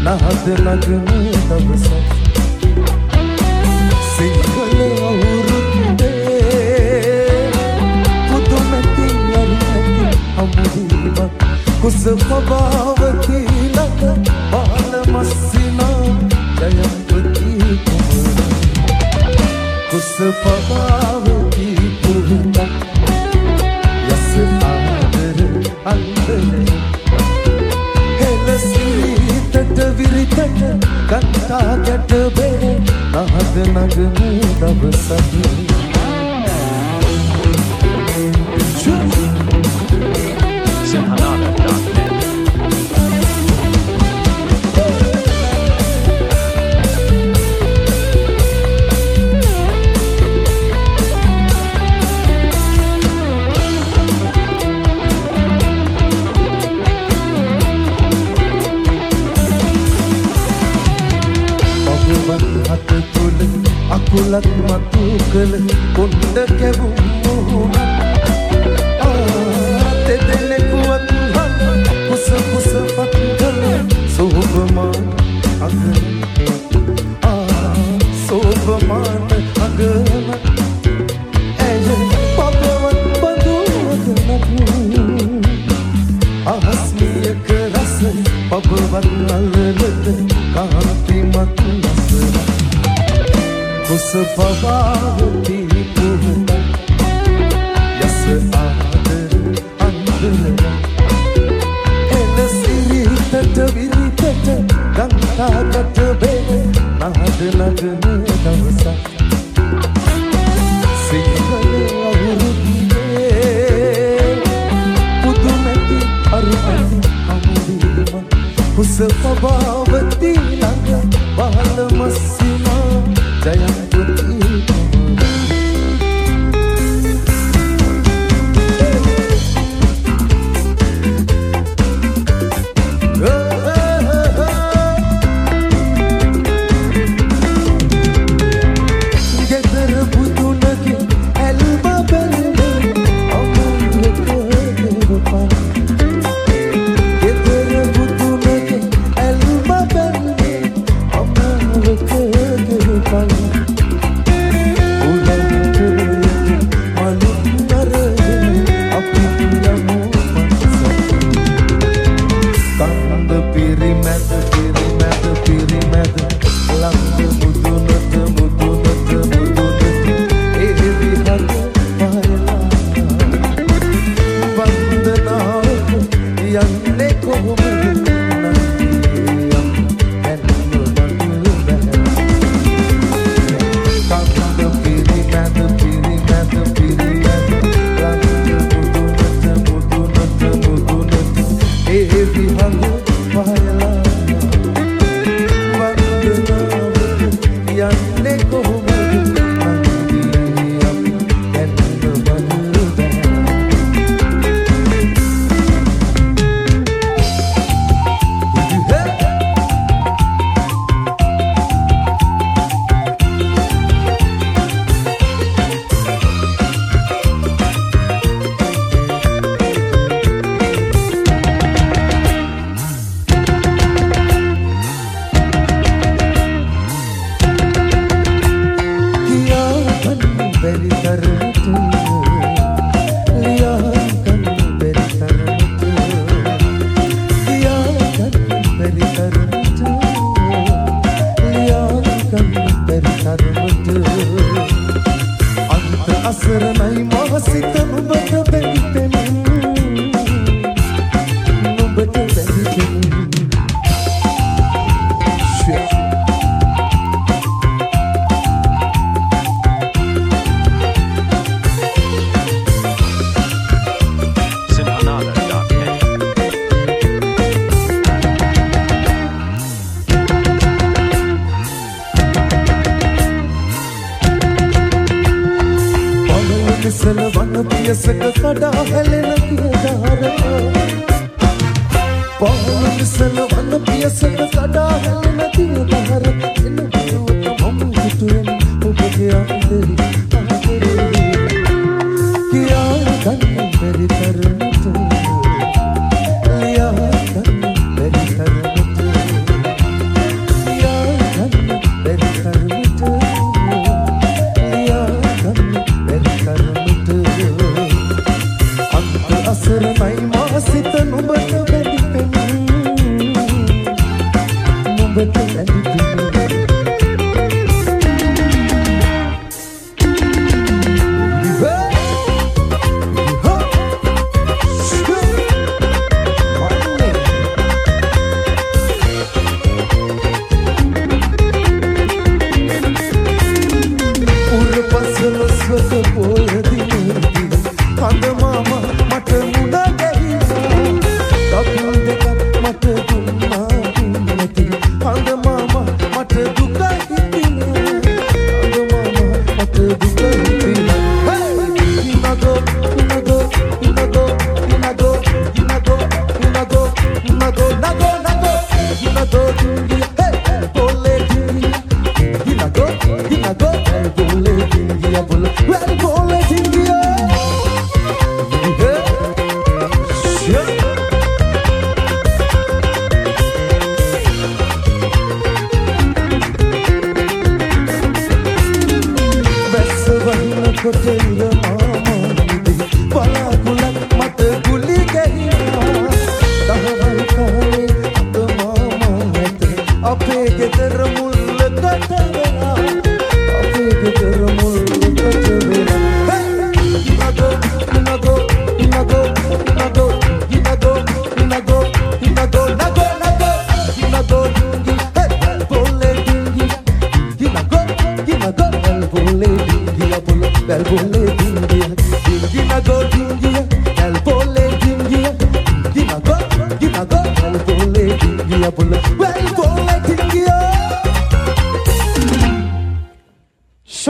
नाद नगन दवस सिंगल औरुंदे पुदुमती अरिहती अमुदीव कुस पबावती नग बाल मस्सिना जयंती कुमर कुस पबावती पुरता यस आदर अंदर विरितट गंगा जट बेरे नाद नगन दवसत අකුලක් මතු කළ කොණ්ඩ කැවුම් මුහුණ තෙදෙනෙකුවත් හම් කුස කුස පත්කල සෝභමාන අගන සෝභමාන අගන ඇය පබවත් බඳුවදනක් අහස්මියක රස පබවත් අල්ලලද කාන්තිමත් නසර कुस पवावती पुरता यस आदर अंदर एलसी तट विरितट गंगा तट बेरे नाद नगन दवसा सिंगल औरुंदे पुदुमती अरिहती अमुदीव कुस पवावती नग बाल मस्सिना जयंती පොය දිනේදී කඳ මාමා මට මුණ ගැහිලා දකුණු දෙකක් මට දුන්නා නැති කඳ මාමා මට දුක හිතිලා කඳ මාමා මට දුක හිතිලා ඉනගෝ ඉනගෝ ඉනගෝ ඉනගෝ ඉනගෝ ඉනගෝ ඉනගෝ නගෝ නගෝ ඉනගෝ දුන්දිය පොලේ දිනි ඉනගෝ ඉනගෝ පොලේ දිනි පොලේ පොලේ දිනි කොටෙල මාමනිදි බලාකුලක් මට ගුලි ගැහිලා දහවල් කාලේ අත මාමා ඇත අපේ ගෙදර මුල්ලකට